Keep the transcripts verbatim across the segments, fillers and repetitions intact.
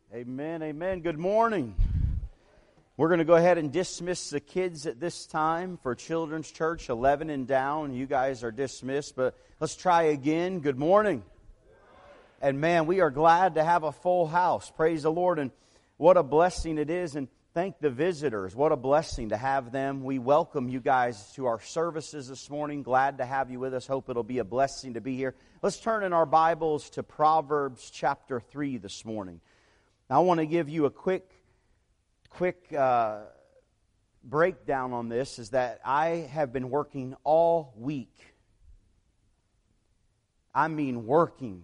Amen, amen. Good morning. We're going to go ahead and dismiss the kids at this time for Children's Church, eleven and down. You guys are dismissed, but let's try again. Good morning. And man, we are glad to have a full house. Praise the Lord. And what a blessing it is. And thank the visitors. What a blessing to have them. We welcome you guys to our services this morning. Glad to have you with us. Hope it'll be a blessing to be here. Let's turn in our Bibles to Proverbs chapter three this morning. Now, I want to give you a quick, quick uh, breakdown on this, is that I have been working all week. I mean working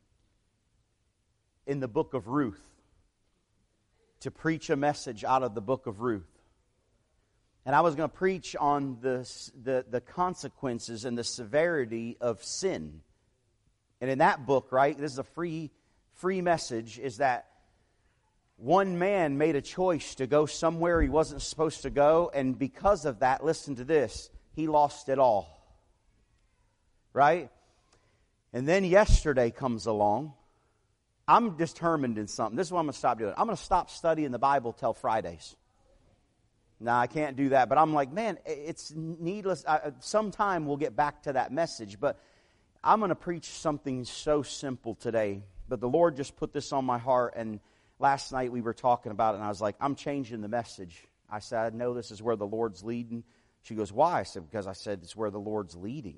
in the book of Ruth to preach a message out of the book of Ruth. And I was going to preach on the, the, the consequences and the severity of sin. And in that book, right, this is a free, free message, is that one man made a choice to go somewhere he wasn't supposed to go, and because of that, listen to this, he lost it all. Right? And then yesterday comes along. I'm determined in something. This is what I'm going to stop doing. I'm going to stop studying the Bible till Fridays. Now, I can't do that, but I'm like, man, it's needless. I, sometime we'll get back to that message, but I'm going to preach something so simple today. But the Lord just put this on my heart, and last night we were talking about it, and I was like, I'm changing the message. I said, I know this is where the Lord's leading. She goes, why? I said, because I said it's where the Lord's leading.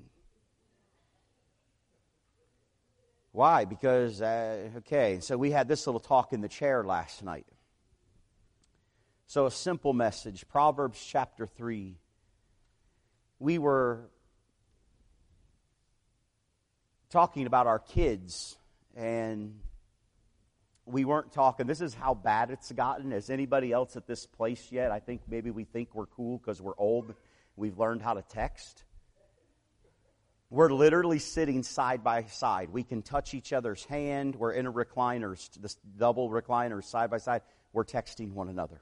Why? Because, uh, okay, so we had this little talk in the chair last night. So a simple message, Proverbs chapter three. We were talking about our kids, and we weren't talking, this is how bad it's gotten. Has anybody else at this place yet? I think maybe we think we're cool because we're old. We've learned how to text. We're literally sitting side by side. We can touch each other's hand. We're in a recliner, this double recliner, side by side. We're texting one another.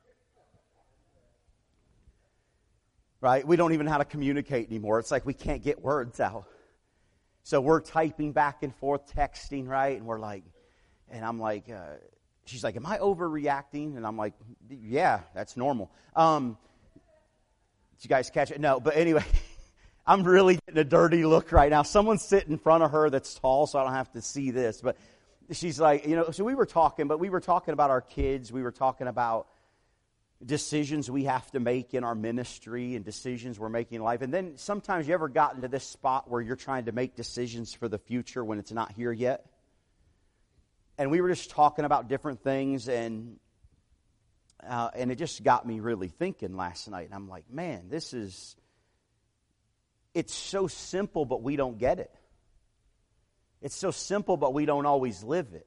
Right? We don't even know how to communicate anymore. It's like we can't get words out. So we're typing back and forth, texting, right? And we're like, and I'm like, uh, she's like, am I overreacting? And I'm like, yeah, that's normal. Um, did you guys catch it? No, but anyway, I'm really getting a dirty look right now. Someone's sitting in front of her that's tall, so I don't have to see this. But she's like, you know, so we were talking, but we were talking about our kids. We were talking about decisions we have to make in our ministry and decisions we're making in life. And then sometimes you ever gotten to this spot where you're trying to make decisions for the future when it's not here yet? And we were just talking about different things, and uh, and it just got me really thinking last night. And I'm like, man, this is, it's so simple, but we don't get it. It's so simple, but we don't always live it.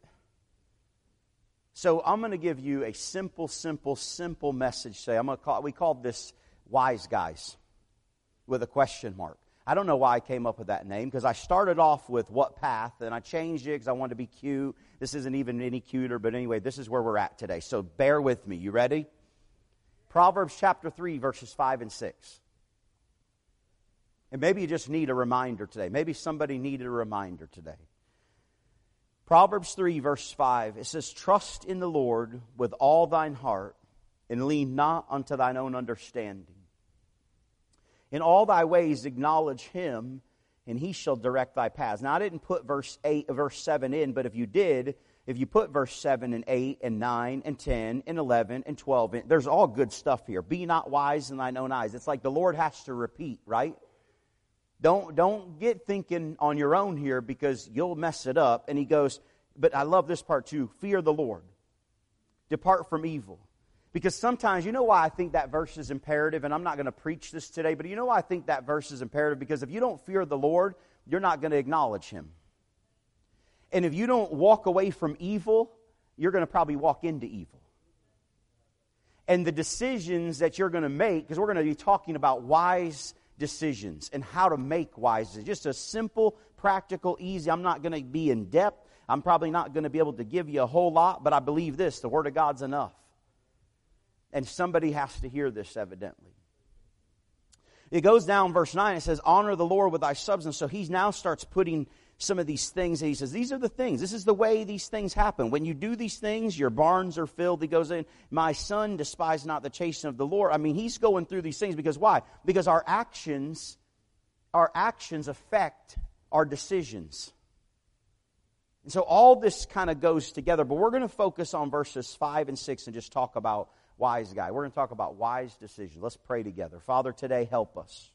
So I'm going to give you a simple, simple, simple message today. I'm going to call, we called this Wise Guys with a question mark. I don't know why I came up with that name, because I started off with What Path, and I changed it because I wanted to be cute. This isn't even any cuter, but anyway, this is where we're at today. So bear with me. You ready? Proverbs chapter three, verses five and six. And maybe you just need a reminder today. Maybe somebody needed a reminder today. Proverbs three, verse five, it says, trust in the Lord with all thine heart, and lean not unto thine own understanding. In all thy ways acknowledge him, and he shall direct thy paths. Now, I didn't put verse eight, verse seven in, but if you did, if you put verse seven and eight and nine and ten and eleven and twelve in, there's all good stuff here. Be not wise in thine own eyes. It's like the Lord has to repeat, right? Don't, don't get thinking on your own here, because you'll mess it up. And he goes, but I love this part too, fear the Lord. Depart from evil. Because sometimes, you know why I think that verse is imperative, and I'm not going to preach this today, but you know why I think that verse is imperative? Because if you don't fear the Lord, you're not going to acknowledge him. And if you don't walk away from evil, you're going to probably walk into evil. And the decisions that you're going to make, because we're going to be talking about wise decisions and how to make wise decisions. Just a simple, practical, easy. I'm not going to be in depth. I'm probably not going to be able to give you a whole lot, but I believe this, the Word of God's enough. And somebody has to hear this, evidently. It goes down, verse nine, it says, honor the Lord with thy substance. So he now starts putting some of these things. And he says, these are the things. This is the way these things happen. When you do these things, your barns are filled. He goes in, my son, despise not the chastening of the Lord. I mean, he's going through these things because why? Because our actions, our actions affect our decisions. And so all this kind of goes together. But we're going to focus on verses five and six and just talk about wise guy. We're going to talk about wise decisions. Let's pray together. Father, today help us.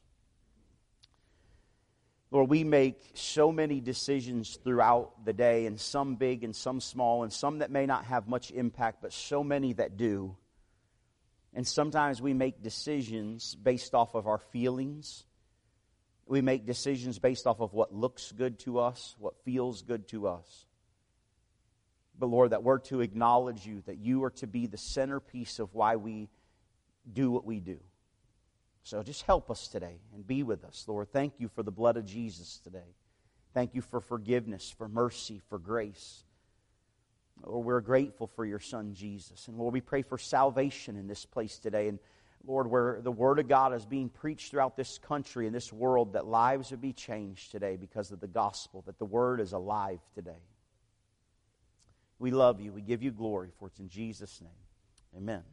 Lord, we make so many decisions throughout the day, and some big and some small, and some that may not have much impact, but so many that do. And sometimes we make decisions based off of our feelings. We make decisions based off of what looks good to us, what feels good to us. But Lord, that we're to acknowledge you, that you are to be the centerpiece of why we do what we do. So just help us today and be with us, Lord. Thank you for the blood of Jesus today. Thank you for forgiveness, for mercy, for grace. Lord, we're grateful for your Son, Jesus. And Lord, we pray for salvation in this place today. And Lord, where the Word of God is being preached throughout this country and this world, that lives would be changed today because of the gospel, that the Word is alive today. We love you. We give you glory, for it's in Jesus' name. Amen.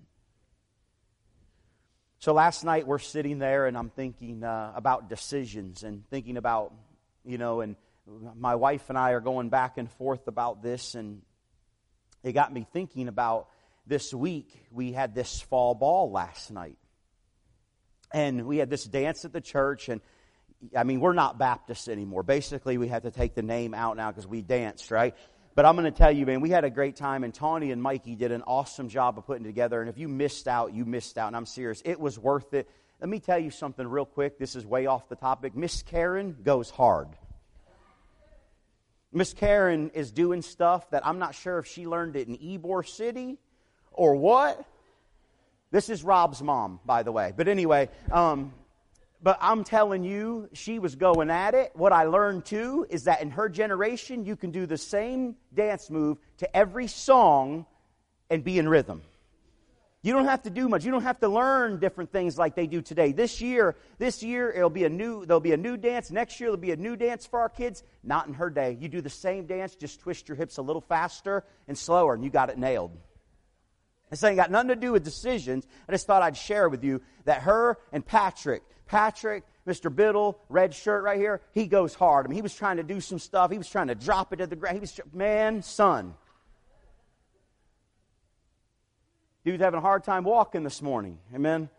So last night we're sitting there and I'm thinking uh, about decisions and thinking about, you know, and my wife and I are going back and forth about this, and it got me thinking about this week. We had this fall ball last night. And we had this dance at the church, and I mean, we're not Baptists anymore. Basically, we had to take the name out now because we danced, right? But I'm going to tell you, man, we had a great time, and Tawny and Mikey did an awesome job of putting it together. And if you missed out, you missed out, and I'm serious. It was worth it. Let me tell you something real quick. This is way off the topic. Miss Karen goes hard. Miss Karen is doing stuff that I'm not sure if she learned it in Ybor City or what. This is Rob's mom, by the way. But anyway, um, but I'm telling you, she was going at it. What I learned, too, is that in her generation, you can do the same dance move to every song and be in rhythm. You don't have to do much. You don't have to learn different things like they do today. This year, this year it'll be a new, there'll be a new dance. Next year there'll be a new dance for our kids. Not in her day. You do the same dance, just twist your hips a little faster and slower, and you got it nailed. This ain't got nothing to do with decisions. I just thought I'd share with you that her and Patrick, Patrick, Mister Biddle, red shirt right here, he goes hard. I mean, he was trying to do some stuff. He was trying to drop it to the ground. He was, man, son. Dude's having a hard time walking this morning. Amen.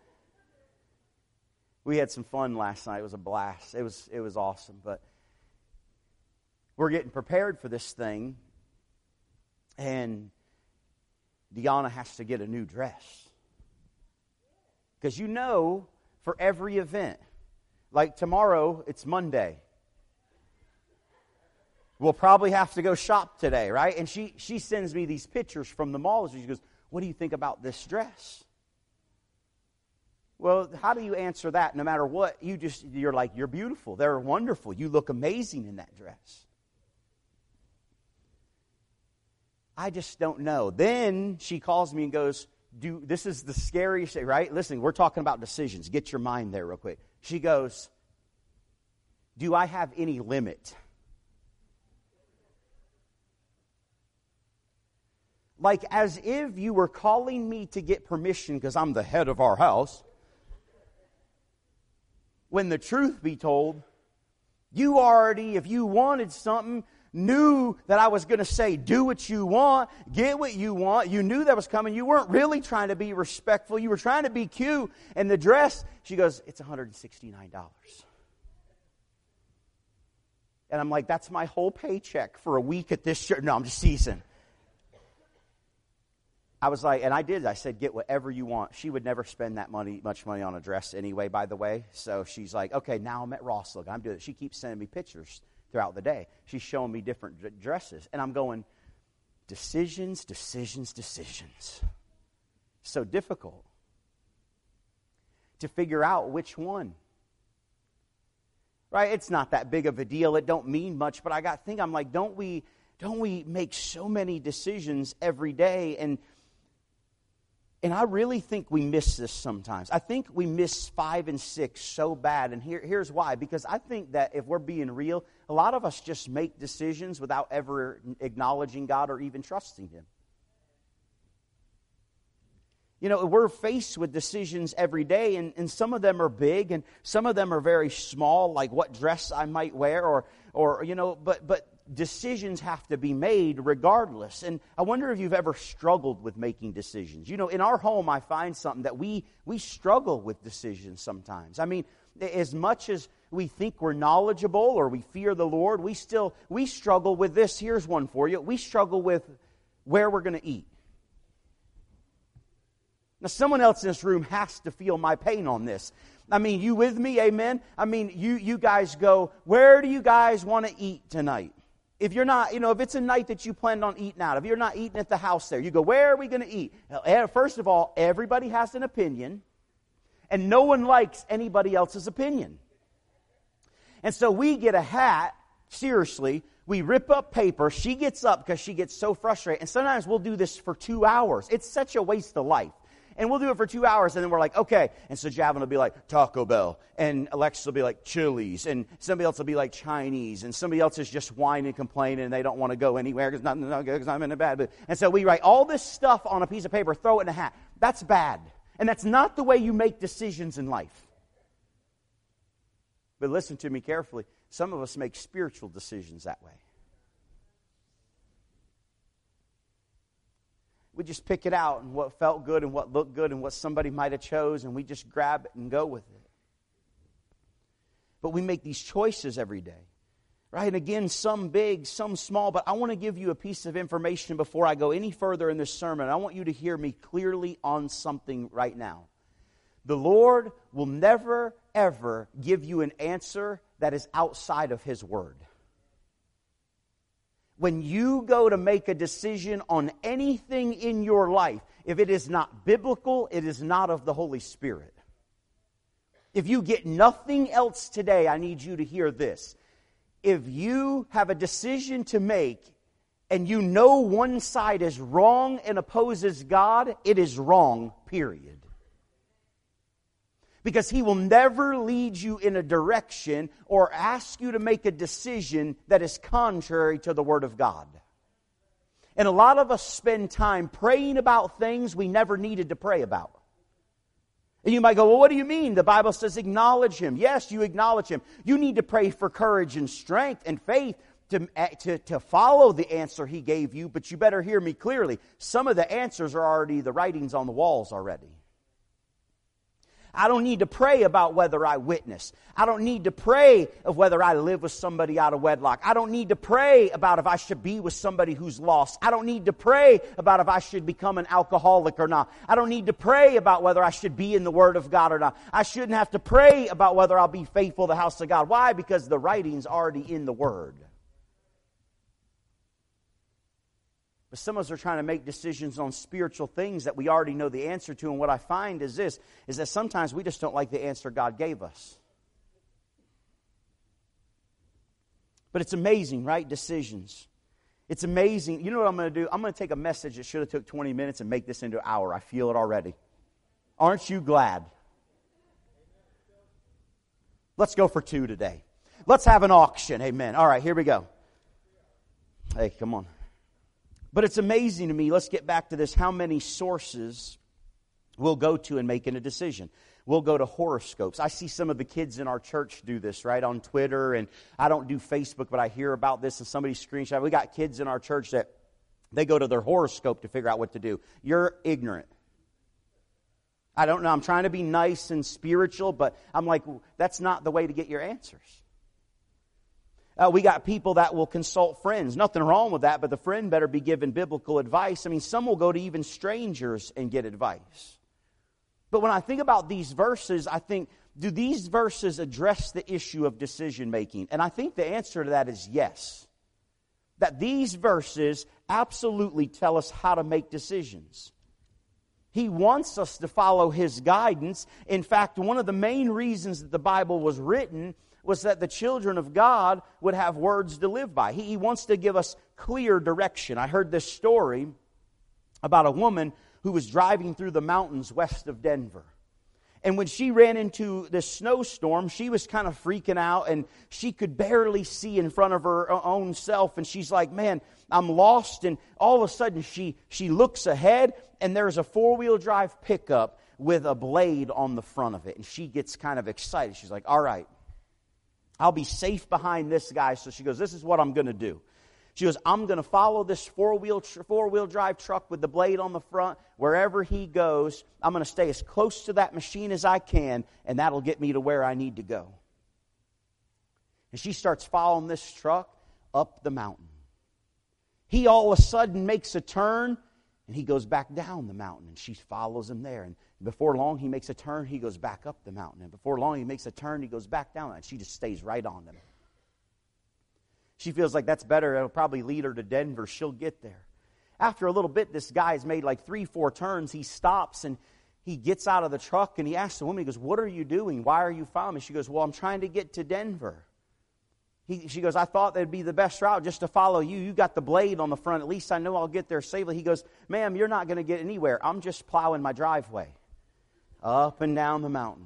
We had some fun last night. It was a blast. It was it was awesome. But we're getting prepared for this thing, and Deanna has to get a new dress. Because you know, for every event, like tomorrow, it's Monday. We'll probably have to go shop today, right? And she, she sends me these pictures from the mall. She goes, what do you think about this dress? Well, how do you answer that? No matter what, you just, you're like, you're beautiful. They're wonderful. You look amazing in that dress. I just don't know. Then she calls me and goes, "Do this is the scariest thing, right? Listen, we're talking about decisions. Get your mind there real quick." She goes, "Do I have any limit?" Like as if you were calling me to get permission because I'm the head of our house. When the truth be told, you already, if you wanted something, knew that I was going to say, do what you want, get what you want. You knew that was coming. You weren't really trying to be respectful. You were trying to be cute. And the dress, she goes, it's one hundred sixty-nine dollars. And I'm like, that's my whole paycheck for a week at this church. No, I'm just teasing. I was like, and I did. I said, get whatever you want. She would never spend that money, much money on a dress anyway, by the way. So she's like, okay, now I'm at Ross. Look, I'm doing it. She keeps sending me pictures throughout the day. She's showing me different d- dresses. And I'm going, decisions, decisions, decisions. So difficult to figure out which one. Right? It's not that big of a deal. It don't mean much. But I got to think, I'm like, don't we, don't we make so many decisions every day? And And I really think we miss this sometimes. I think we miss five and six so bad. And here, here's why. Because I think that if we're being real, a lot of us just make decisions without ever acknowledging God or even trusting Him. You know, we're faced with decisions every day, and, and some of them are big, and some of them are very small, like what dress I might wear, or, or you know, but but decisions have to be made regardless. And I wonder if you've ever struggled with making decisions. You know, in our home, I find something that we we struggle with decisions sometimes. I mean, as much as we think we're knowledgeable or we fear the Lord, we still we struggle with this. Here's one for you. We struggle with where we're going to eat. Now, someone else in this room has to feel my pain on this. I mean, you with me? Amen? I mean, you, you guys go, where do you guys want to eat tonight? If you're not, you know, if it's a night that you planned on eating out, if you're not eating at the house there, you go, where are we going to eat? First of all, everybody has an opinion, and no one likes anybody else's opinion. And so we get a hat, seriously, we rip up paper, she gets up because she gets so frustrated, and sometimes we'll do this for two hours. It's such a waste of life. And we'll do it for two hours, and then we're like, okay. And so Javin will be like, Taco Bell. And Alexis will be like, Chili's. And somebody else will be like, Chinese. And somebody else is just whining and complaining, and they don't want to go anywhere because nothing's not good because I'm in a bad mood. And so we write all this stuff on a piece of paper, throw it in a hat. That's bad. And that's not the way you make decisions in life. But listen to me carefully. Some of us make spiritual decisions that way. We just pick it out and what felt good and what looked good and what somebody might have chose, and we just grab it and go with it. But we make these choices every day, right? And again, some big, some small, but I want to give you a piece of information before I go any further in this sermon. I want you to hear me clearly on something right now. The Lord will never, ever give you an answer that is outside of His Word. When you go to make a decision on anything in your life, if it is not biblical, it is not of the Holy Spirit. If you get nothing else today, I need you to hear this. If you have a decision to make and you know one side is wrong and opposes God, it is wrong, period. Because He will never lead you in a direction or ask you to make a decision that is contrary to the Word of God. And a lot of us spend time praying about things we never needed to pray about. And you might go, well, what do you mean? The Bible says acknowledge Him. Yes, you acknowledge Him. You need to pray for courage and strength and faith to, to, to follow the answer He gave you. But you better hear me clearly. Some of the answers are already, the writings on the walls already. I don't need to pray about whether I witness. I don't need to pray of whether I live with somebody out of wedlock. I don't need to pray about if I should be with somebody who's lost. I don't need to pray about if I should become an alcoholic or not. I don't need to pray about whether I should be in the Word of God or not. I shouldn't have to pray about whether I'll be faithful to the house of God. Why? Because the writing's already in the Word. But some of us are trying to make decisions on spiritual things that we already know the answer to. And what I find is this, is that sometimes we just don't like the answer God gave us. But it's amazing, right? Decisions. It's amazing. You know what I'm going to do? I'm going to take a message that should have took twenty minutes and make this into an hour. I feel it already. Aren't you glad? Let's go for two today. Let's have an auction. Amen. All right, here we go. Hey, come on. But it's amazing to me, let's get back to this, how many sources we'll go to in making a decision. We'll go to horoscopes. I see some of the kids in our church do this, right, on Twitter, and I don't do Facebook, but I hear about this, and somebody screenshot. We got kids in our church that they go to their horoscope to figure out what to do. You're ignorant. I don't know, I'm trying to be nice and spiritual, but I'm like, that's not the way to get your answers. Uh, we got people that will consult friends. Nothing wrong with that, but the friend better be given biblical advice. I mean, some will go to even strangers and get advice. But when I think about these verses, I think, do these verses address the issue of decision making? And I think the answer to that is yes. That these verses absolutely tell us how to make decisions. He wants us to follow His guidance. In fact, one of the main reasons that the Bible was written was that the children of God would have words to live by. He, he wants to give us clear direction. I heard this story about a woman who was driving through the mountains west of Denver. And when she ran into this snowstorm, she was kind of freaking out, and she could barely see in front of her own self. And she's like, man, I'm lost. And all of a sudden, she, she looks ahead, and there's a four-wheel drive pickup with a blade on the front of it. And she gets kind of excited. She's like, all right, I'll be safe behind this guy. So she goes, this is what I'm going to do. She goes, I'm going to follow this four-wheel four-wheel drive truck with the blade on the front. Wherever he goes, I'm going to stay as close to that machine as I can, and that'll get me to where I need to go. And she starts following this truck up the mountain. He all of a sudden makes a turn, and he goes back down the mountain, and she follows him there. And before long, he makes a turn, he goes back up the mountain. And before long, he makes a turn, he goes back down, and she just stays right on them. She feels like that's better. It'll probably lead her to Denver. She'll get there. After a little bit, this guy's made like three, four turns. He stops and he gets out of the truck and he asks the woman, he goes, what are you doing? Why are you following me? She goes, well, I'm trying to get to Denver. He, she goes, I thought that'd be the best route just to follow you. You got the blade on the front. At least I know I'll get there safely. He goes, ma'am, you're not going to get anywhere. I'm just plowing my driveway up and down the mountain.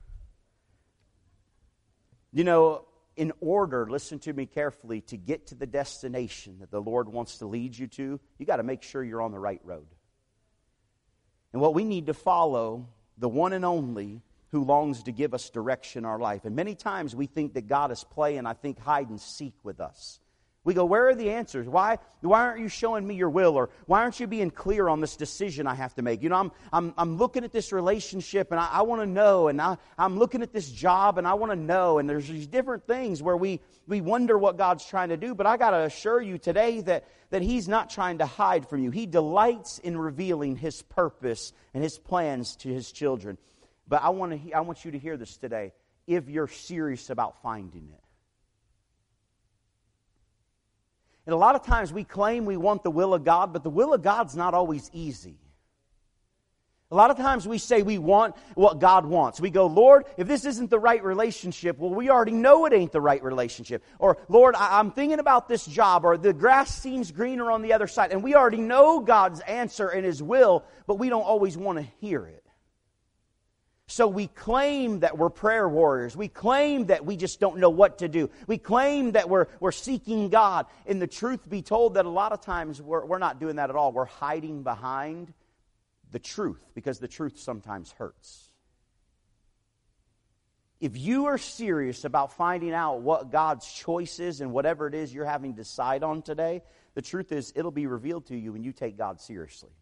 You know, in order, listen to me carefully, to get to the destination that the Lord wants to lead you to, you got to make sure you're on the right road. And what we need to follow, the one and only who longs to give us direction in our life. And many times we think that God is playing, I think, hide and seek with us. We go, where are the answers? Why, why aren't you showing me your will? Or why aren't you being clear on this decision I have to make? You know, I'm I'm, I'm looking at this relationship and I, I want to know. And I, I'm looking at this job and I want to know. And there's these different things where we, we wonder what God's trying to do. But I got to assure you today that, that He's not trying to hide from you. He delights in revealing His purpose and His plans to His children. But I want to, I want you to hear this today. If you're serious about finding it. And a lot of times we claim we want the will of God, but the will of God's not always easy. A lot of times we say we want what God wants. We go, Lord, if this isn't the right relationship, well, we already know it ain't the right relationship. Or, Lord, I- I'm thinking about this job, or the grass seems greener on the other side. And we already know God's answer and His will, but we don't always want to hear it. So we claim that we're prayer warriors. We claim that we just don't know what to do. We claim that we're, we're seeking God. And the truth be told that a lot of times we're, we're not doing that at all. We're hiding behind the truth because the truth sometimes hurts. If you are serious about finding out what God's choice is and whatever it is you're having to decide on today, the truth is it'll be revealed to you when you take God seriously.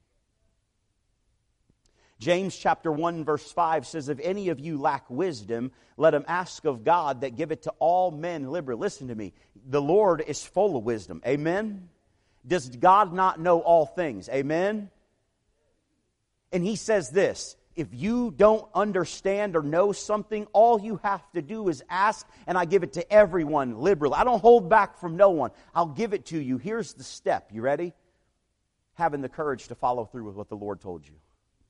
James chapter one verse five says, if any of you lack wisdom, let him ask of God that give it to all men liberally. Listen to me. The Lord is full of wisdom. Amen? Does God not know all things? Amen? And He says this, if you don't understand or know something, all you have to do is ask, and I give it to everyone liberally. I don't hold back from no one. I'll give it to you. Here's the step. You ready? Having the courage to follow through with what the Lord told you.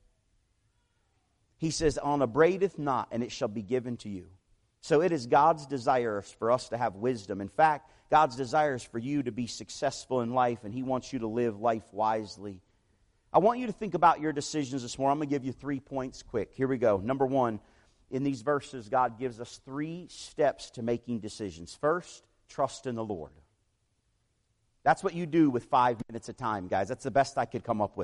He says, on abradeth not, and it shall be given to you. So it is God's desire for us to have wisdom. In fact, God's desire is for you to be successful in life, and He wants you to live life wisely. I want you to think about your decisions this morning. I'm going to give you three points quick. Here we go. Number one, in these verses, God gives us three steps to making decisions. First, trust in the Lord. That's what you do with five minutes of time, guys. That's the best I could come up with.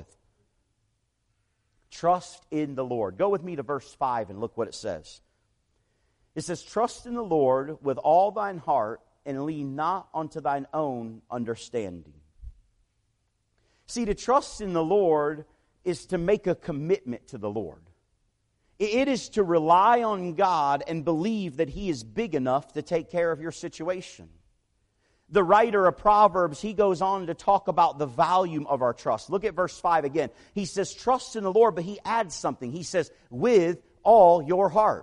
Trust in the Lord. Go with me to verse five and look what it says. It says, trust in the Lord with all thine heart and lean not unto thine own understanding. See, to trust in the Lord is to make a commitment to the Lord. It is to rely on God and believe that He is big enough to take care of your situation. The writer of Proverbs, he goes on to talk about the volume of our trust. Look at verse five again. He says, trust in the Lord, but he adds something. He says, with all your heart.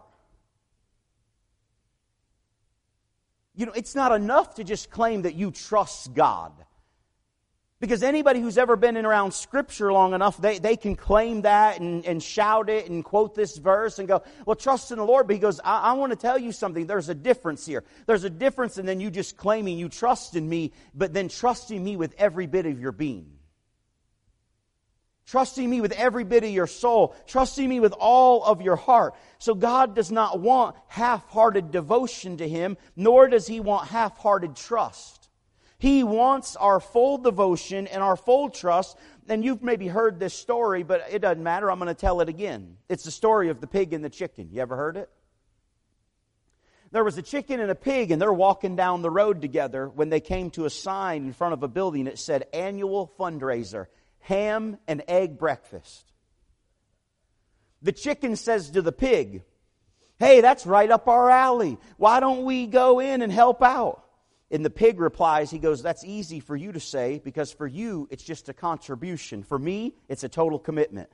You know, it's not enough to just claim that you trust God. Because anybody who's ever been in around Scripture long enough, they, they can claim that and, and shout it and quote this verse and go, well, trust in the Lord. But he goes, I, I want to tell you something. There's a difference here. There's a difference in then you just claiming you trust in me, but then trusting me with every bit of your being. Trusting me with every bit of your soul. Trusting me with all of your heart. So God does not want half-hearted devotion to Him, nor does He want half-hearted trust. He wants our full devotion and our full trust. And you've maybe heard this story, but it doesn't matter. I'm going to tell it again. It's the story of the pig and the chicken. You ever heard it? There was a chicken and a pig, and they're walking down the road together when they came to a sign in front of a building that said, annual fundraiser, ham and egg breakfast. The chicken says to the pig, hey, that's right up our alley. Why don't we go in and help out? And the pig replies, he goes, that's easy for you to say, because for you, it's just a contribution. For me, it's a total commitment.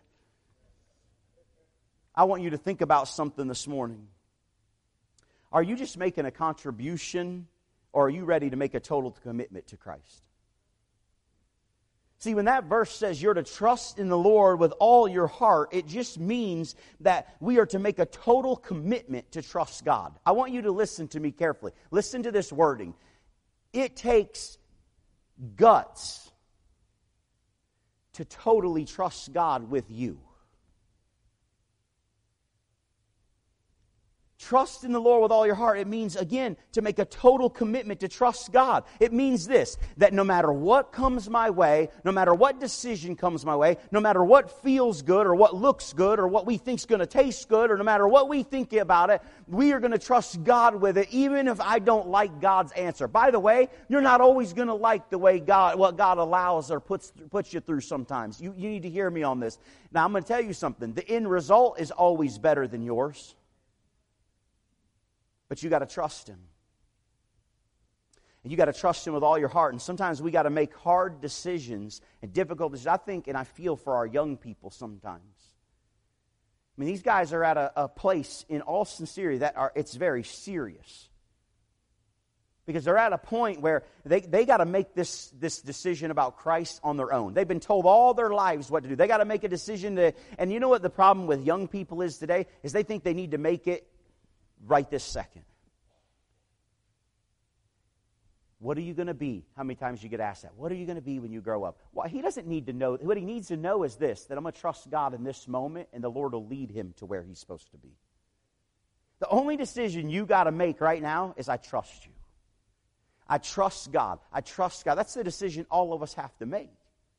I want you to think about something this morning. Are you just making a contribution, or are you ready to make a total commitment to Christ? See, when that verse says you're to trust in the Lord with all your heart, it just means that we are to make a total commitment to trust God. I want you to listen to me carefully. Listen to this wording. It takes guts to totally trust God with you. Trust in the Lord with all your heart. It means, again, to make a total commitment to trust God. It means this, that no matter what comes my way, no matter what decision comes my way, no matter what feels good or what looks good or what we think's going to taste good, or no matter what we think about it, we are going to trust God with it, even if I don't like God's answer. By the way, you're not always going to like the way God, what God allows or puts puts you through sometimes. You, you need to hear me on this. Now, I'm going to tell you something. The end result is always better than yours. But you got to trust Him. And you got to trust Him with all your heart. And sometimes we got to make hard decisions and difficult decisions. I think and I feel for our young people sometimes. I mean, these guys are at a, a place, in all sincerity, that are it's very serious. Because they're at a point where they, they got to make this, this decision about Christ on their own. They've been told all their lives what to do. They got to make a decision to, and you know what the problem with young people is today? Is they think they need to make it right this second. What are you going to be? How many times you get asked that? What are you going to be when you grow up? Well, he doesn't need to know. What he needs to know is this, that I'm going to trust God in this moment, and the Lord will lead him to where he's supposed to be. The only decision you got to make right now is I trust you. I trust God. I trust God. That's the decision all of us have to make.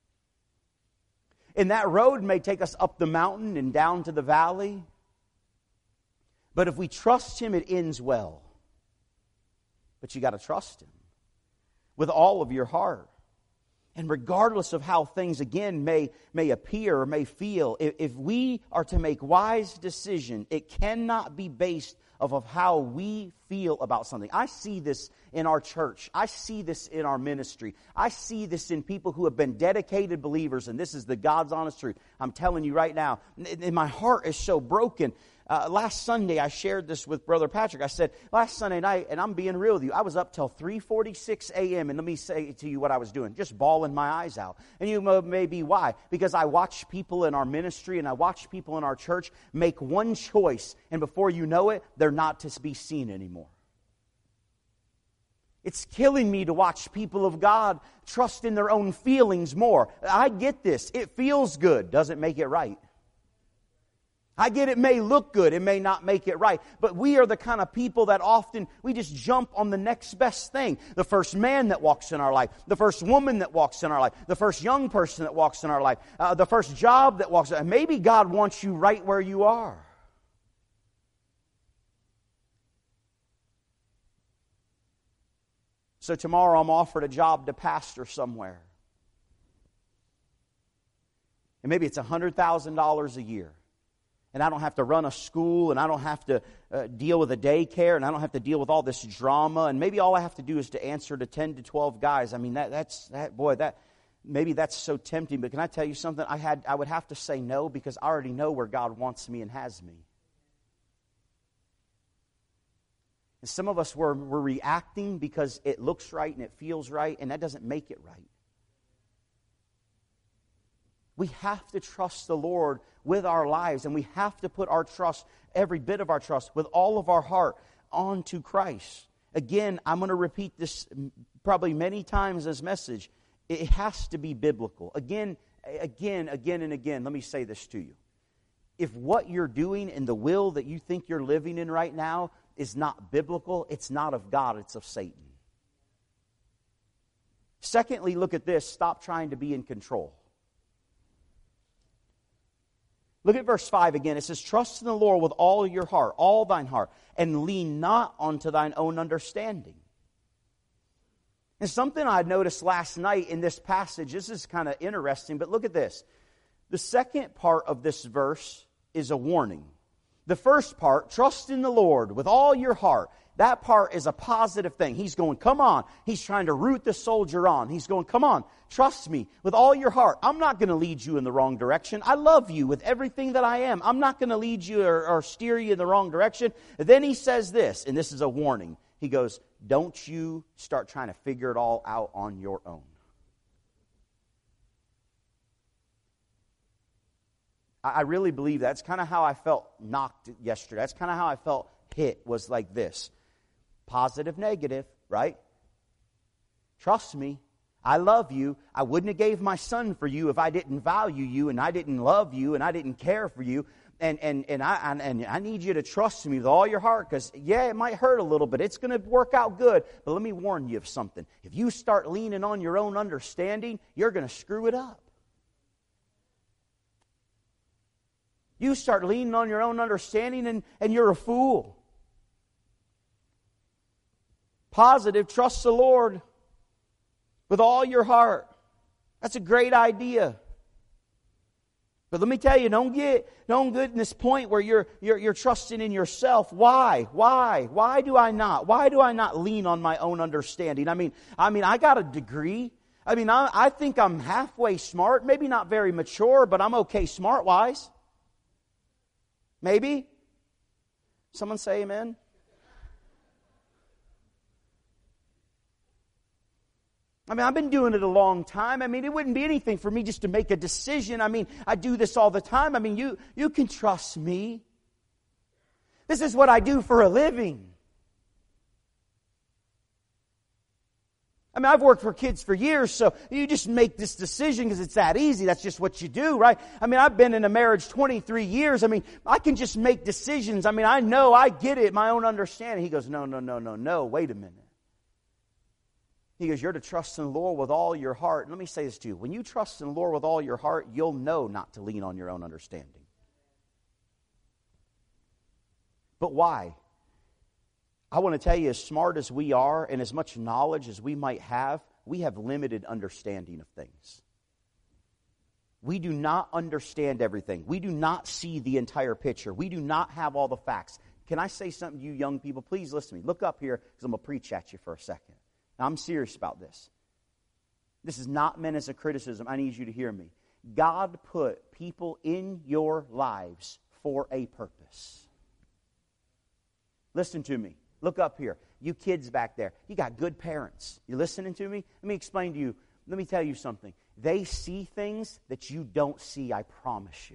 And that road may take us up the mountain and down to the valley. But if we trust Him, it ends well. But you got to trust Him with all of your heart. And regardless of how things, again, may, may appear or may feel, if, if we are to make wise decisions, it cannot be based off of how we feel about something. I see this in our church. I see this in our ministry. I see this in people who have been dedicated believers, and this is the God's honest truth. I'm telling you right now, and my heart is so broken. Uh, last Sunday, I shared this with Brother Patrick. I said, last Sunday night, and I'm being real with you, I was up till three forty-six a.m., and let me say to you what I was doing, just bawling my eyes out. And you know maybe why. Because I watch people in our ministry, and I watch people in our church make one choice, and before you know it, they're not to be seen anymore. It's killing me to watch people of God trust in their own feelings more. I get this. It feels good. Doesn't make it right. I get it may look good, it may not make it right, but we are the kind of people that often, we just jump on the next best thing. The first man that walks in our life, the first woman that walks in our life, the first young person that walks in our life, uh, the first job that walks in. Maybe God wants you right where you are. So tomorrow I'm offered a job to pastor somewhere. And maybe it's one hundred thousand dollars a year. And I don't have to run a school, and I don't have to uh, deal with a daycare, and I don't have to deal with all this drama. And maybe all I have to do is to answer to ten to twelve guys. I mean, that that's that boy, that maybe that's so tempting. But can I tell you something? I had I would have to say no, because I already know where God wants me and has me. And some of us were we're reacting because it looks right and it feels right, and that doesn't make it right. We have to trust the Lord with our lives, and we have to put our trust, every bit of our trust, with all of our heart, onto Christ. Again, I'm going to repeat this probably many times, this message. It has to be biblical. Again, again, again, and again, let me say this to you. If what you're doing in the will that you think you're living in right now is not biblical, it's not of God, it's of Satan. Secondly, look at this. Stop trying to be in control. Look at verse five again. It says, trust in the Lord with all your heart, all thine heart, and lean not unto thine own understanding. And something I noticed last night in this passage, this is kind of interesting, but look at this. The second part of this verse is a warning. The first part, trust in the Lord with all your heart. That part is a positive thing. He's going, come on. He's trying to root the soldier on. He's going, come on, trust me with all your heart. I'm not going to lead you in the wrong direction. I love you with everything that I am. I'm not going to lead you or, or steer you in the wrong direction. And then he says this, and this is a warning. He goes, don't you start trying to figure it all out on your own. I really believe that's kind of how I felt knocked yesterday. That's kind of how I felt hit, was like this. Positive, negative, right? Trust me. I love you. I wouldn't have gave my son for you if I didn't value you and I didn't love you and I didn't care for you. And and and I and, and I need you to trust me with all your heart, because, yeah, it might hurt a little, but it's going to work out good. But let me warn you of something. If you start leaning on your own understanding, you're going to screw it up. You start leaning on your own understanding and, and you're a fool. Positive, trust the Lord with all your heart. That's a great idea. But let me tell you, don't get don't get in this point where you're you're you're trusting in yourself. Why? Why? Why do I not? Why do I not lean on my own understanding? I mean, I mean, I got a degree. I mean, I, I think I'm halfway smart. Maybe not very mature, but I'm okay smart-wise. Maybe? Someone say amen? I mean, I've been doing it a long time. I mean, it wouldn't be anything for me just to make a decision. I mean, I do this all the time. I mean, you, you can trust me. This is what I do for a living. I mean, I've worked for kids for years, so you just make this decision because it's that easy. That's just what you do, right? I mean, I've been in a marriage twenty-three years. I mean, I can just make decisions. I mean, I know, I get it, my own understanding. He goes, no, no, no, no, no, wait a minute. He goes, you're to trust in the Lord with all your heart. And let me say this to you. When you trust in the Lord with all your heart, you'll know not to lean on your own understanding. But why? I want to tell you, as smart as we are and as much knowledge as we might have, we have limited understanding of things. We do not understand everything. We do not see the entire picture. We do not have all the facts. Can I say something to you young people? Please listen to me. Look up here because I'm going to preach at you for a second. Now, I'm serious about this. This is not meant as a criticism. I need you to hear me. God put people in your lives for a purpose. Listen to me. Look up here. You kids back there, you got good parents. You listening to me? Let me explain to you. Let me tell you something. They see things that you don't see, I promise you.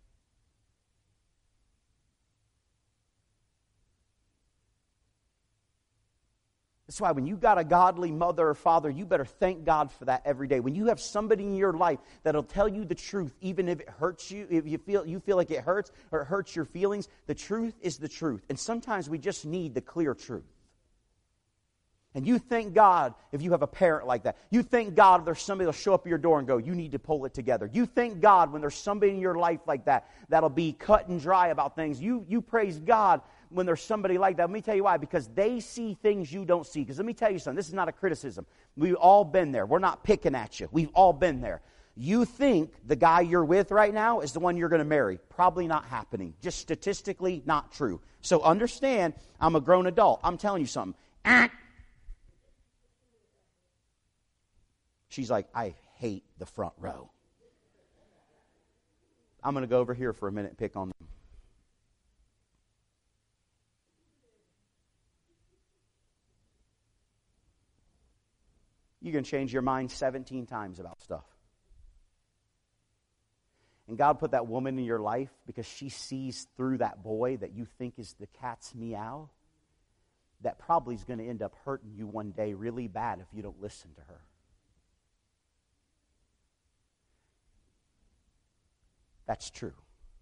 That's why when you got a godly mother or father, you better thank God for that every day. When you have somebody in your life that'll tell you the truth, even if it hurts you, if you feel you feel like it hurts or it hurts your feelings, the truth is the truth. And sometimes we just need the clear truth. And you thank God if you have a parent like that. You thank God if there's somebody that'll show up at your door and go, you need to pull it together. You thank God when there's somebody in your life like that that'll be cut and dry about things. You, you praise God when there's somebody like that. Let me tell you why. Because they see things you don't see. Because let me tell you something. This is not a criticism. We've all been there. We're not picking at you. We've all been there. You think the guy you're with right now is the one you're going to marry. Probably not happening. Just statistically not true. So understand, I'm a grown adult. I'm telling you something. She's like, I hate the front row. I'm going to go over here for a minute and pick on them. You can change your mind seventeen times about stuff. And God put that woman in your life because she sees through that boy that you think is the cat's meow. That probably is going to end up hurting you one day really bad if you don't listen to her. That's true.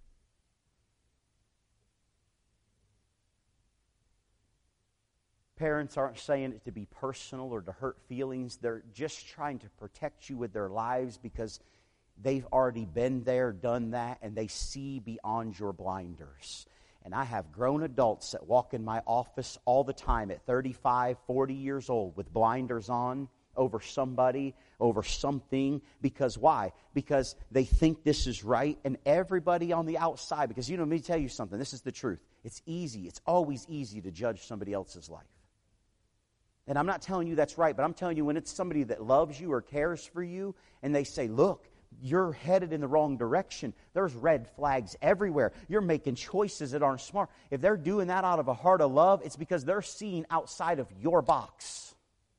Parents aren't saying it to be personal or to hurt feelings. They're just trying to protect you with their lives because they've already been there, done that, and they see beyond your blinders. And I have grown adults that walk in my office all the time at thirty-five, forty years old with blinders on over somebody, over something. Because why? Because they think this is right, and everybody on the outside, because, you know, let me tell you something. This is the truth. It's easy. It's always easy to judge somebody else's life. And I'm not telling you that's right, but I'm telling you when it's somebody that loves you or cares for you, and they say, look, you're headed in the wrong direction. There's red flags everywhere. You're making choices that aren't smart. If they're doing that out of a heart of love, it's because they're seeing outside of your box.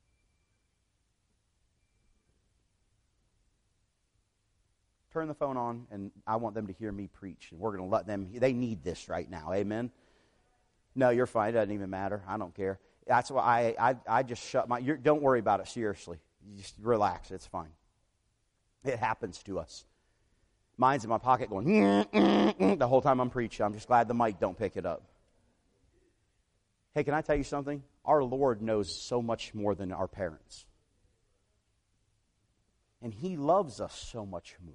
Turn the phone on, and I want them to hear me preach. And we're going to let them, they need this right now. Amen? No, you're fine. It doesn't even matter. I don't care. That's why I, I, I just shut my, you're, don't worry about it, seriously. You just relax. It's fine. It happens to us. Mine's in my pocket going, mm, mm, mm, the whole time I'm preaching. I'm just glad the mic don't pick it up. Hey, can I tell you something? Our Lord knows so much more than our parents. And He loves us so much more.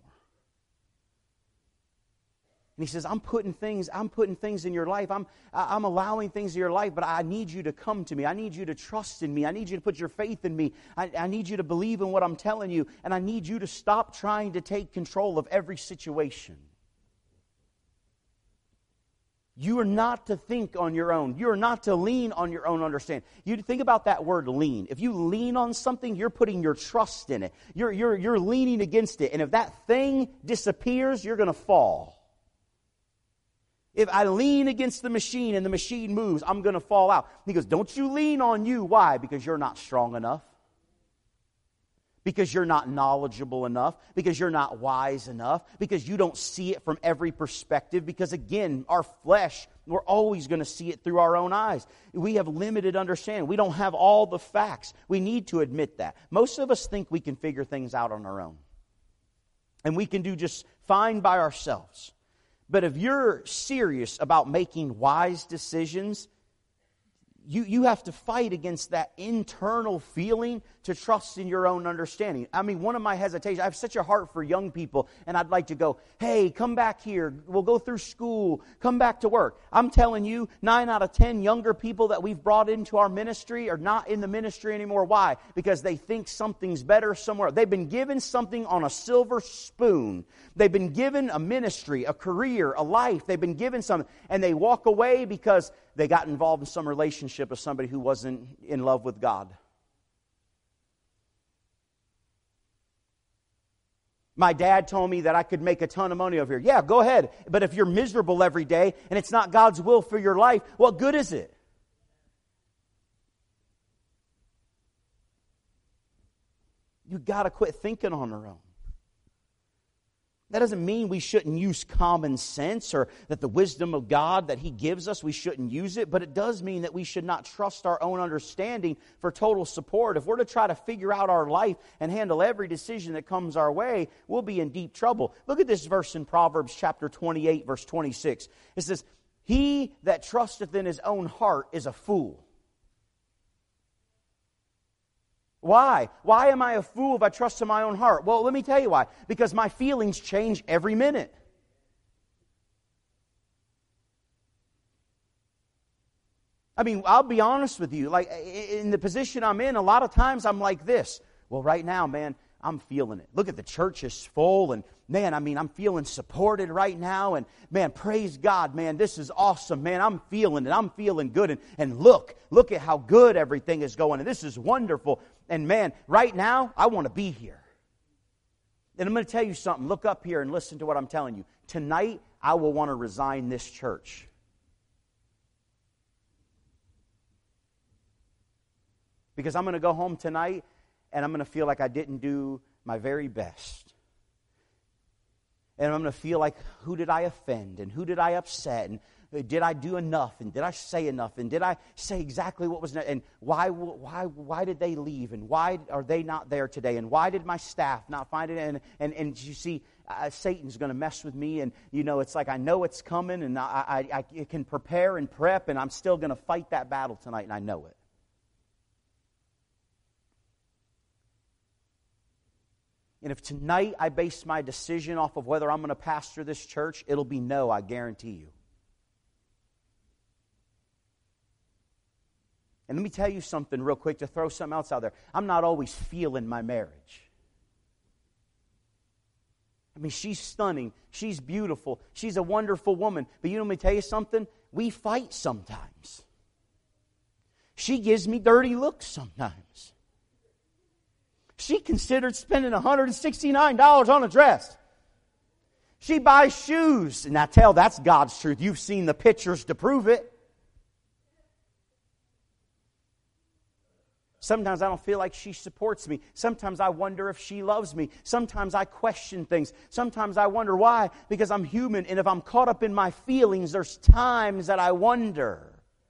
And He says, I'm putting things, I'm putting things in your life. I'm, I'm allowing things in your life, but I need you to come to me. I need you to trust in me. I need you to put your faith in me. I, I need you to believe in what I'm telling you. And I need you to stop trying to take control of every situation. You are not to think on your own. You are not to lean on your own understanding. You think about that word lean. If you lean on something, you're putting your trust in it. You're, you're, you're leaning against it. And if that thing disappears, you're going to fall. If I lean against the machine and the machine moves, I'm going to fall out. He goes, don't you lean on you. Why? Because you're not strong enough. Because you're not knowledgeable enough. Because you're not wise enough. Because you don't see it from every perspective. Because again, our flesh, we're always going to see it through our own eyes. We have limited understanding. We don't have all the facts. We need to admit that. Most of us think we can figure things out on our own. And we can do just fine by ourselves. But if you're serious about making wise decisions, you, you have to fight against that internal feeling to trust in your own understanding. I mean, one of my hesitations, I have such a heart for young people, and I'd like to go, hey, come back here. We'll go through school. Come back to work. I'm telling you, nine out of ten younger people that we've brought into our ministry are not in the ministry anymore. Why? Because they think something's better somewhere. They've been given something on a silver spoon. They've been given a ministry, a career, a life. They've been given something, and they walk away because they got involved in some relationship with somebody who wasn't in love with God. My dad told me that I could make a ton of money over here. Yeah, go ahead. But if you're miserable every day and it's not God's will for your life, what good is it? You've got to quit thinking on our own. That doesn't mean we shouldn't use common sense or that the wisdom of God that He gives us, we shouldn't use it. But it does mean that we should not trust our own understanding for total support. If we're to try to figure out our life and handle every decision that comes our way, we'll be in deep trouble. Look at this verse in Proverbs chapter twenty-eight, verse twenty-six. It says, he that trusteth in his own heart is a fool. Why? Why am I a fool if I trust in my own heart? Well, let me tell you why. Because my feelings change every minute. I mean, I'll be honest with you. Like, in the position I'm in, a lot of times I'm like this. Well, right now, man, I'm feeling it. Look at the church is full, and man, I mean, I'm feeling supported right now, and man, praise God, man, this is awesome, man, I'm feeling it, I'm feeling good, and, and look, look at how good everything is going, and this is wonderful, and man, right now, I want to be here. And I'm going to tell you something, look up here and listen to what I'm telling you. Tonight, I will want to resign this church. Because I'm going to go home tonight, and I'm going to feel like I didn't do my very best. And I'm going to feel like, who did I offend? And who did I upset? And did I do enough? And did I say enough? And did I say exactly what was necessary? And why, why, why did they leave? And why are they not there today? And why did my staff not find it? And, and, and you see, uh, Satan's going to mess with me, and, you know, it's like I know it's coming, and I, I, I can prepare and prep, and I'm still going to fight that battle tonight, and I know it. And if tonight I base my decision off of whether I'm going to pastor this church, it'll be no, I guarantee you. And let me tell you something real quick to throw something else out there. I'm not always feeling my marriage. I mean, she's stunning. She's beautiful. She's a wonderful woman. But you know, let me tell you something. We fight sometimes. She gives me dirty looks sometimes. She considered spending one hundred sixty-nine dollars on a dress. She buys shoes. And I tell, that's God's truth. You've seen the pictures to prove it. Sometimes I don't feel like she supports me. Sometimes I wonder if she loves me. Sometimes I question things. Sometimes I wonder why. Because I'm human, and if I'm caught up in my feelings, there's times that I wonder.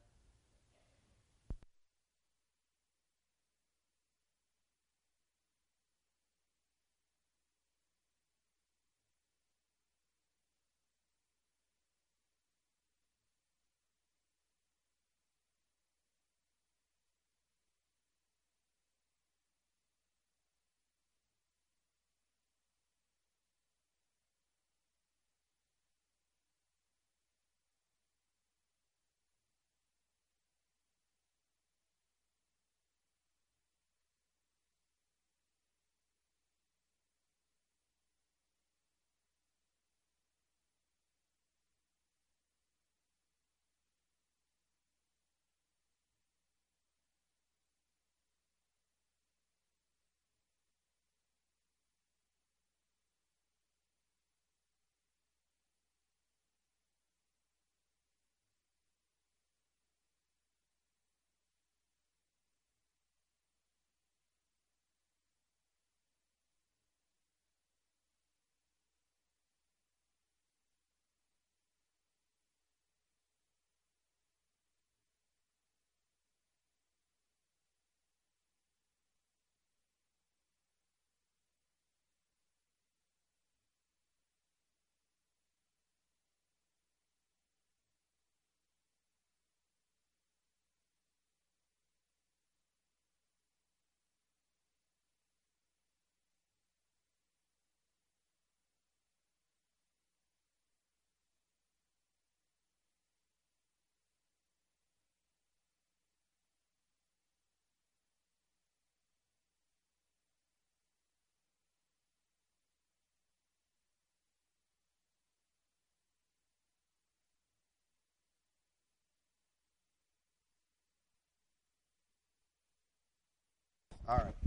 All right.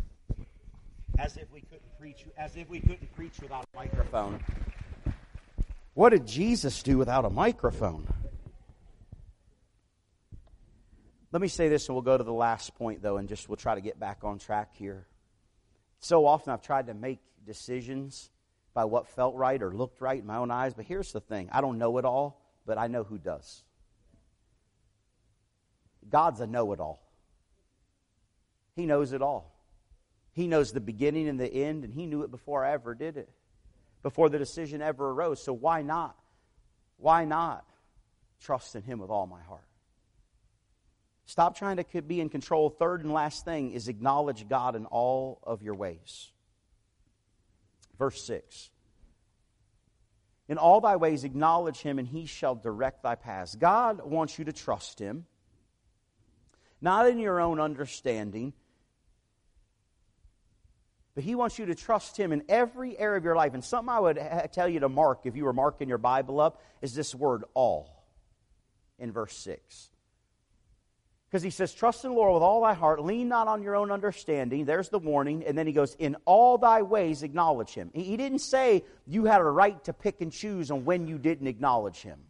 As if we couldn't preach, as if we couldn't preach without a microphone. What did Jesus do without a microphone? Let me say this, and we'll go to the last point, though, and just we'll try to get back on track here. So often I've tried to make decisions by what felt right or looked right in my own eyes, but here's the thing. I don't know it all, but I know who does. God's a know-it-all. He knows it all. He knows the beginning and the end, and He knew it before I ever did it, before the decision ever arose. So why not? Why not trust in Him with all my heart? Stop trying to be in control. Third and last thing is acknowledge God in all of your ways. Verse six. In all thy ways acknowledge Him, and He shall direct thy paths. God wants you to trust Him, not in your own understanding, but He wants you to trust Him in every area of your life. And something I would ha- tell you to mark, if you were marking your Bible up, is this word all in verse six. Because He says, trust in the Lord with all thy heart, lean not on your own understanding. There's the warning. And then He goes, in all thy ways acknowledge Him. He didn't say you had a right to pick and choose on when you didn't acknowledge Him.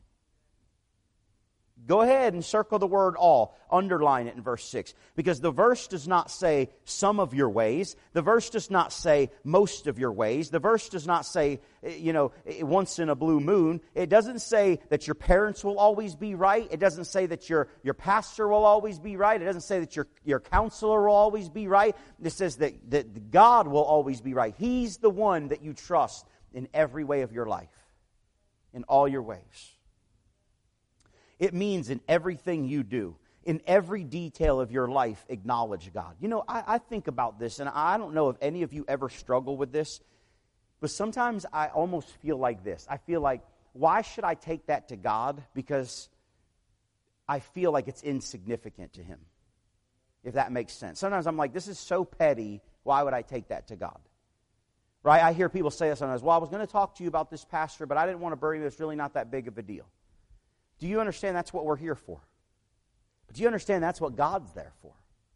Go ahead and circle the word all. Underline it in verse six. Because the verse does not say some of your ways. The verse does not say most of your ways. The verse does not say, you know, once in a blue moon. It doesn't say that your parents will always be right. It doesn't say that your, your pastor will always be right. It doesn't say that your, your counselor will always be right. It says that, that God will always be right. He's the one that you trust. in every way of your life, in all your ways. It means in everything you do, in every detail of your life, acknowledge God. You know, I, I think about this, and I don't know if any of you ever struggle with this, but sometimes I almost feel like this. I feel like, why should I take that to God? Because I feel like it's insignificant to Him, if that makes sense. Sometimes I'm like, this is so petty, why would I take that to God? Right? I hear people say this sometimes, well, I was going to talk to you about this pastor, but I didn't want to bury him. It's really not that big of a deal. Do you understand that's what we're here for? But do you understand that's what God's there for?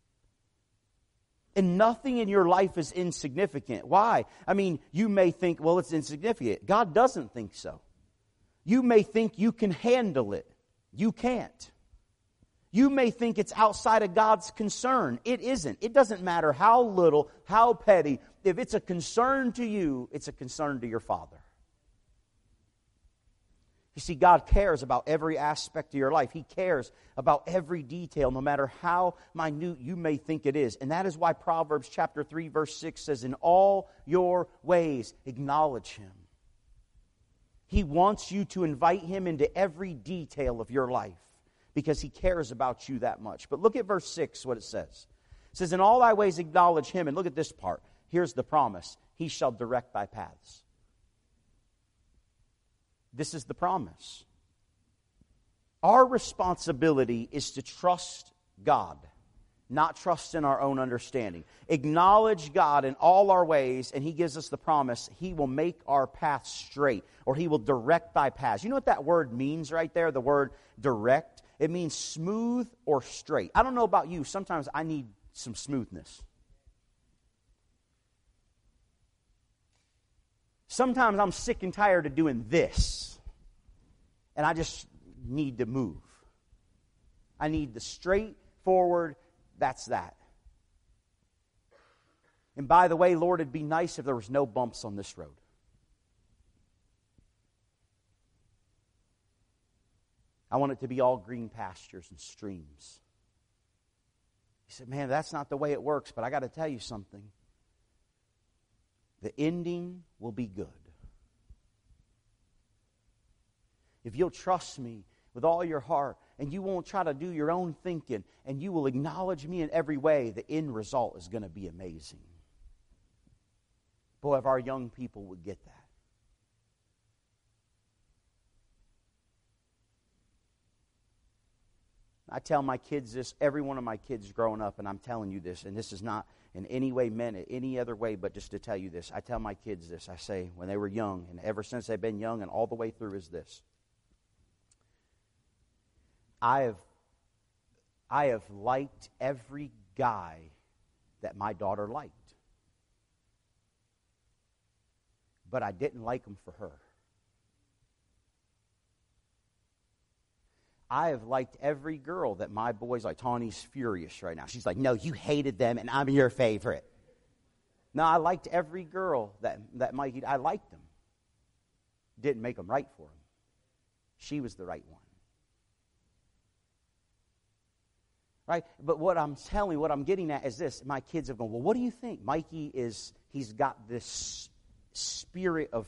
And nothing in your life is insignificant. Why? I mean, you may think, well, it's insignificant. God doesn't think so. You may think you can handle it. You can't. You may think it's outside of God's concern. It isn't. It doesn't matter how little, how petty. If it's a concern to you, it's a concern to your Father. You see, God cares about every aspect of your life. He cares about every detail, no matter how minute you may think it is. And that is why Proverbs chapter three, verse six says, in all your ways, acknowledge Him. He wants you to invite Him into every detail of your life because He cares about you that much. But look at verse six, what it says. It says, in all thy ways acknowledge Him. And look at this part. Here's the promise. He shall direct thy paths. This is the promise. Our responsibility is to trust God, not trust in our own understanding. Acknowledge God in all our ways, and He gives us the promise He will make our path straight, or He will direct thy paths. You know what that word means right there, the word direct? It means smooth or straight. I don't know about you, sometimes I need some smoothness. Sometimes I'm sick and tired of doing this, and I just need to move. I need the straightforward, that's that. And by the way, Lord, it'd be nice if there was no bumps on this road. I want it to be all green pastures and streams. He said, man, that's not the way it works, but I got to tell you something. The ending will be good. If you'll trust me with all your heart and you won't try to do your own thinking and you will acknowledge me in every way, the end result is going to be amazing. Boy, if our young people would get that. I tell my kids this, every one of my kids growing up, and I'm telling you this, and this is not in any way meant it any other way, but just to tell you this. I tell my kids this. I say, when they were young, and ever since they've been young and all the way through is this. I have, I have liked every guy that my daughter liked. But I didn't like him for her. I have liked every girl that my boys like. Tawny's furious right now. She's like, no, you hated them and I'm your favorite. No, I liked every girl that, that Mikey, I liked them. Didn't make them right for him. She was the right one. Right? But what I'm telling, what I'm getting at is this. My kids have gone, well, what do you think? Mikey is, he's got this spirit of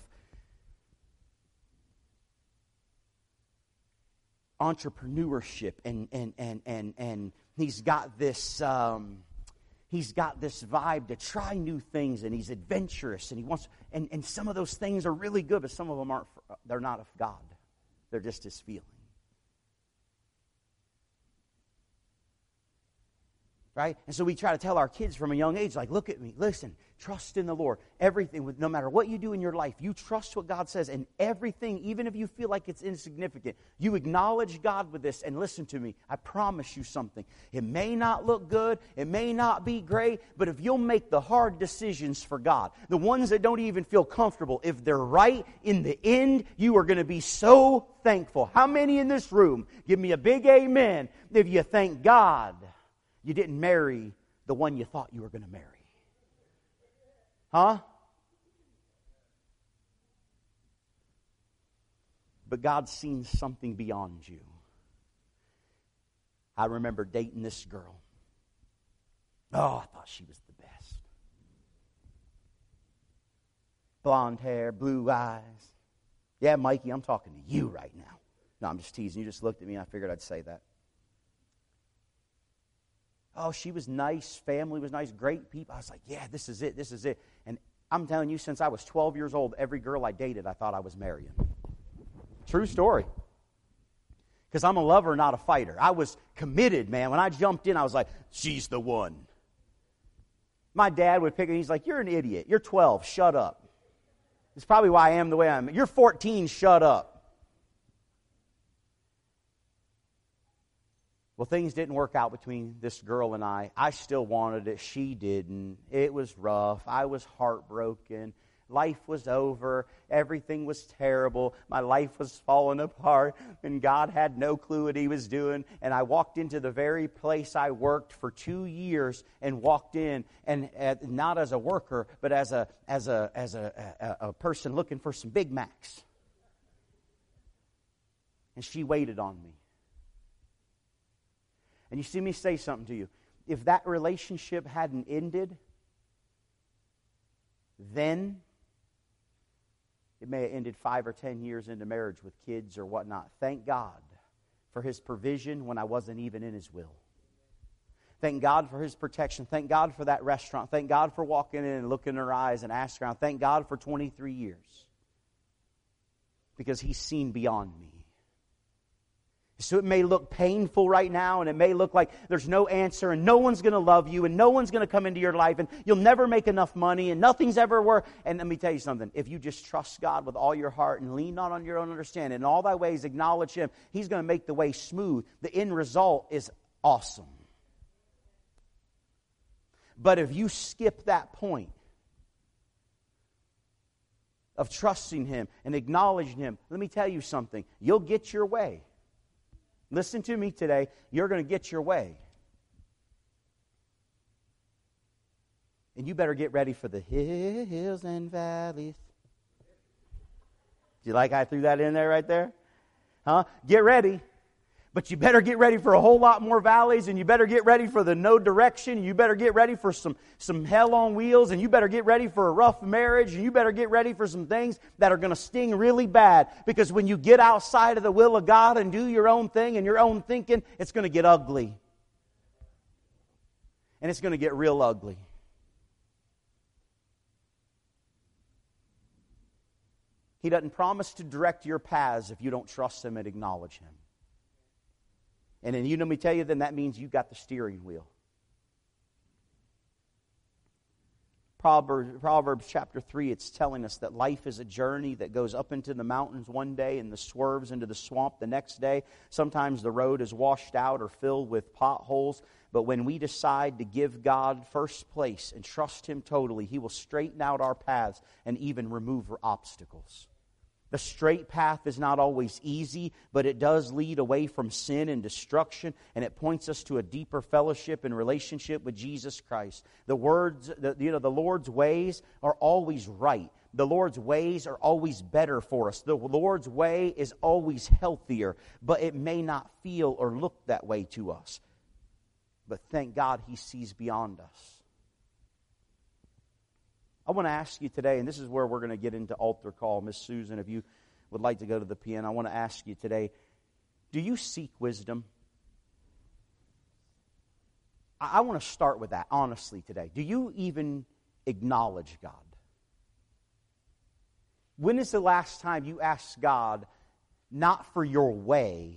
entrepreneurship, and and and and and he's got this um, he's got this vibe to try new things, and he's adventurous, and he wants and and some of those things are really good, but some of them aren't. They're not of God. They're just his feeling. Right? And so we try to tell our kids from a young age, like, look at me, listen, trust in the Lord. Everything, with no matter what you do in your life, you trust what God says, and everything, even if you feel like it's insignificant, you acknowledge God with this, and listen to me, I promise you something. It may not look good, it may not be great, but if you'll make the hard decisions for God, the ones that don't even feel comfortable, if they're right, in the end, you are going to be so thankful. How many in this room, give me a big amen, if you thank God you didn't marry the one you thought you were going to marry? Huh? But God's seen something beyond you. I remember dating this girl. Oh, I thought she was the best. blonde hair, blue eyes. Yeah, Mikey, I'm talking to you right now. No, I'm just teasing. You just looked at me and I figured I'd say that. Oh, she was nice. Family was nice. Great people. I was like, yeah, this is it. This is it. And I'm telling you, since I was twelve years old, every girl I dated, I thought I was marrying. True story. Because I'm a lover, not a fighter. I was committed, man. When I jumped in, I was like, she's the one. My dad would pick it, and he's like, you're an idiot. You're twelve. Shut up. It's probably why I am the way I am. You're fourteen. Shut up. Well, things didn't work out between this girl and I. I still wanted it. She didn't. It was rough. I was heartbroken. Life was over. Everything was terrible. My life was falling apart. And God had no clue what He was doing. And I walked into the very place I worked for two years and walked in, and uh, not as a worker, but as a as a as a, a, a person looking for some Big Macs. And she waited on me. And you see me say something to you. If that relationship hadn't ended, then it may have ended five or ten years into marriage with kids or whatnot. Thank God for His provision when I wasn't even in His will. Thank God for His protection. Thank God for that restaurant. Thank God for walking in and looking in her eyes and asking around. Thank God for twenty-three years. Because He's seen beyond me. So it may look painful right now, and it may look like there's no answer, and no one's going to love you, and no one's going to come into your life, and you'll never make enough money, and nothing's ever worth. And let me tell you something. If you just trust God with all your heart and lean not on your own understanding, in all thy ways acknowledge Him, He's going to make the way smooth. The end result is awesome. But if you skip that point of trusting Him and acknowledging Him, let me tell you something. You'll get your way. Listen to me today. You're going to get your way. And you better get ready for the hills and valleys. Do you like how I threw that in there right there? Huh? Get ready. But you better get ready for a whole lot more valleys, and you better get ready for the no direction, and you better get ready for some, some hell on wheels, and you better get ready for a rough marriage, and you better get ready for some things that are going to sting really bad. Because when you get outside of the will of God and do your own thing and your own thinking, it's going to get ugly. And it's going to get real ugly. He doesn't promise to direct your paths if you don't trust Him and acknowledge Him. And then you know me tell you, then that means you got the steering wheel. Proverbs, Proverbs chapter three, it's telling us that life is a journey that goes up into the mountains one day and the swerves into the swamp the next day. Sometimes the road is washed out or filled with potholes. But when we decide to give God first place and trust Him totally, He will straighten out our paths and even remove obstacles. The straight path is not always easy, but it does lead away from sin and destruction, and it points us to a deeper fellowship and relationship with Jesus Christ. The words, the, you know, the Lord's ways are always right. The Lord's ways are always better for us. The Lord's way is always healthier, but it may not feel or look that way to us. But thank God He sees beyond us. I want to ask you today, and this is where we're going to get into altar call. Miss Susan, if you would like to go to the piano, I want to ask you today, do you seek wisdom? I, I want to start with that, honestly, today. Do you even acknowledge God? When is the last time you asked God, not for your way,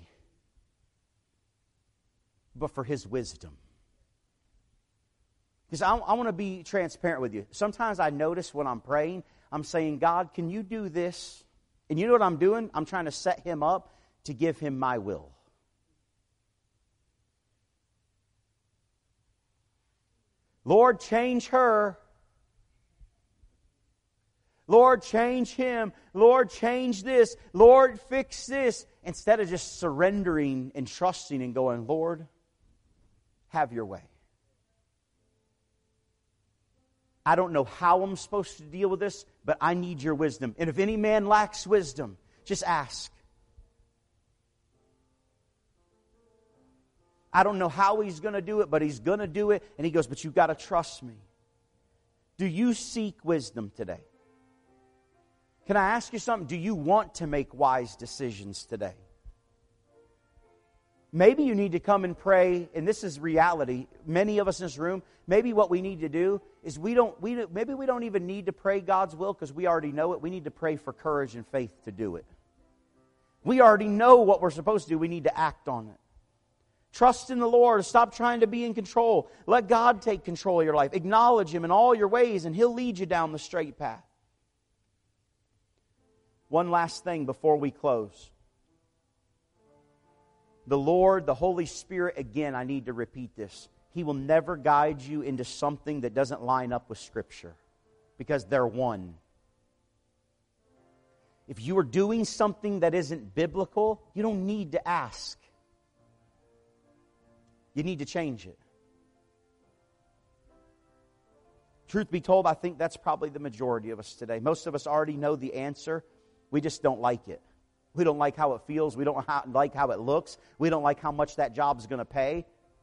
but for His wisdom? Because I, I want to be transparent with you. Sometimes I notice when I'm praying, I'm saying, God, can you do this? And you know what I'm doing? I'm trying to set Him up to give Him my will. Lord, change her. Lord, change him. Lord, change this. Lord, fix this. Instead of just surrendering and trusting and going, Lord, have your way. I don't know how I'm supposed to deal with this, but I need your wisdom. And if any man lacks wisdom, just ask. I don't know how He's going to do it, but He's going to do it. And He goes, but you've got to trust me. Do you seek wisdom today? Can I ask you something? Do you want to make wise decisions today? Maybe you need to come and pray, and this is reality. Many of us in this room, maybe what we need to do is we don't, we maybe we don't even need to pray God's will because we already know it. We need to pray for courage and faith to do it. We already know what we're supposed to do. We need to act on it. Trust in the Lord. Stop trying to be in control. Let God take control of your life. Acknowledge Him in all your ways, and He'll lead you down the straight path. One last thing before we close. The Lord, the Holy Spirit, again, I need to repeat this. He will never guide you into something that doesn't line up with Scripture, because they're one. If you are doing something that isn't biblical, you don't need to ask. You need to change it. Truth be told, I think that's probably the majority of us today. Most of us already know the answer. We just don't like it. We don't like how it feels. We don't like how it looks. We don't like how much that job's going to pay.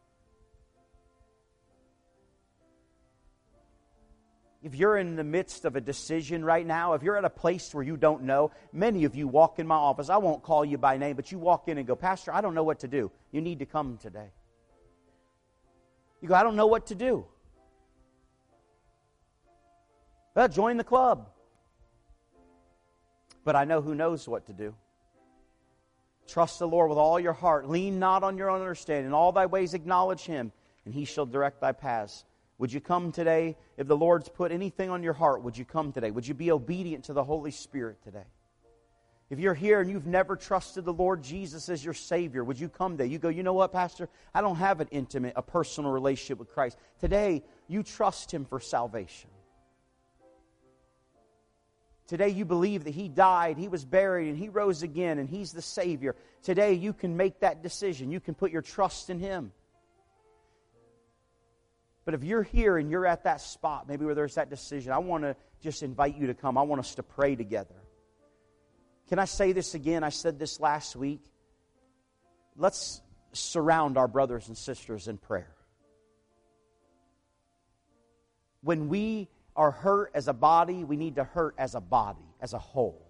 If you're in the midst of a decision right now, if you're at a place where you don't know, many of you walk in my office. I won't call you by name, but you walk in and go, Pastor, I don't know what to do. You need to come today. You go, I don't know what to do. Well, join the club. But I know who knows what to do. Trust the Lord with all your heart. Lean not on your own understanding. In all thy ways acknowledge Him, and He shall direct thy paths. Would you come today? If the Lord's put anything on your heart, would you come today? Would you be obedient to the Holy Spirit today? If you're here and you've never trusted the Lord Jesus as your Savior, would you come today? You go, you know what, Pastor? I don't have an intimate, a personal relationship with Christ. Today, you trust Him for salvation. Today you believe that He died, He was buried, and He rose again, and He's the Savior. Today you can make that decision. You can put your trust in Him. But if you're here and you're at that spot, maybe where there's that decision, I want to just invite you to come. I want us to pray together. Can I say this again? I said this last week. Let's surround our brothers and sisters in prayer. When we are hurt as a body, we need to hurt as a body, as a whole.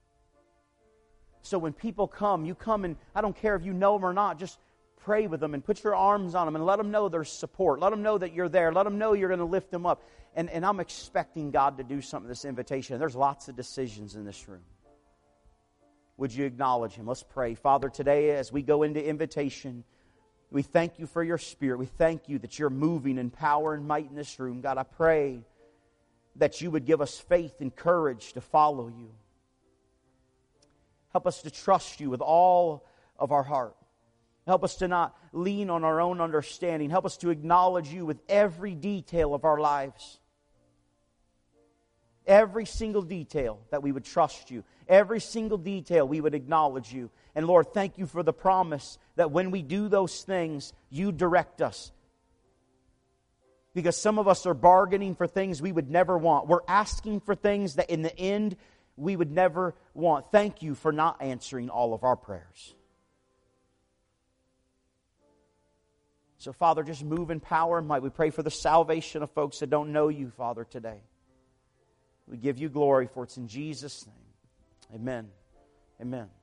So when people come, you come and I don't care if you know them or not, just pray with them and put your arms on them and let them know there's support. Let them know that you're there. Let them know you're going to lift them up. And, and I'm expecting God to do something with this invitation. There's lots of decisions in this room. Would you acknowledge Him? Let's pray. Father, today as we go into invitation, we thank You for Your Spirit. We thank You that You're moving in power and might in this room. God, I pray that You would give us faith and courage to follow You. Help us to trust You with all of our heart. Help us to not lean on our own understanding. Help us to acknowledge You with every detail of our lives. Every single detail that we would trust You. Every single detail we would acknowledge You. And Lord, thank You for the promise that when we do those things, You direct us. Because some of us are bargaining for things we would never want. We're asking for things that in the end we would never want. Thank You for not answering all of our prayers. So, Father, just move in power and might. We pray for the salvation of folks that don't know You, Father, today. We give You glory, for it's in Jesus' name. Amen. Amen.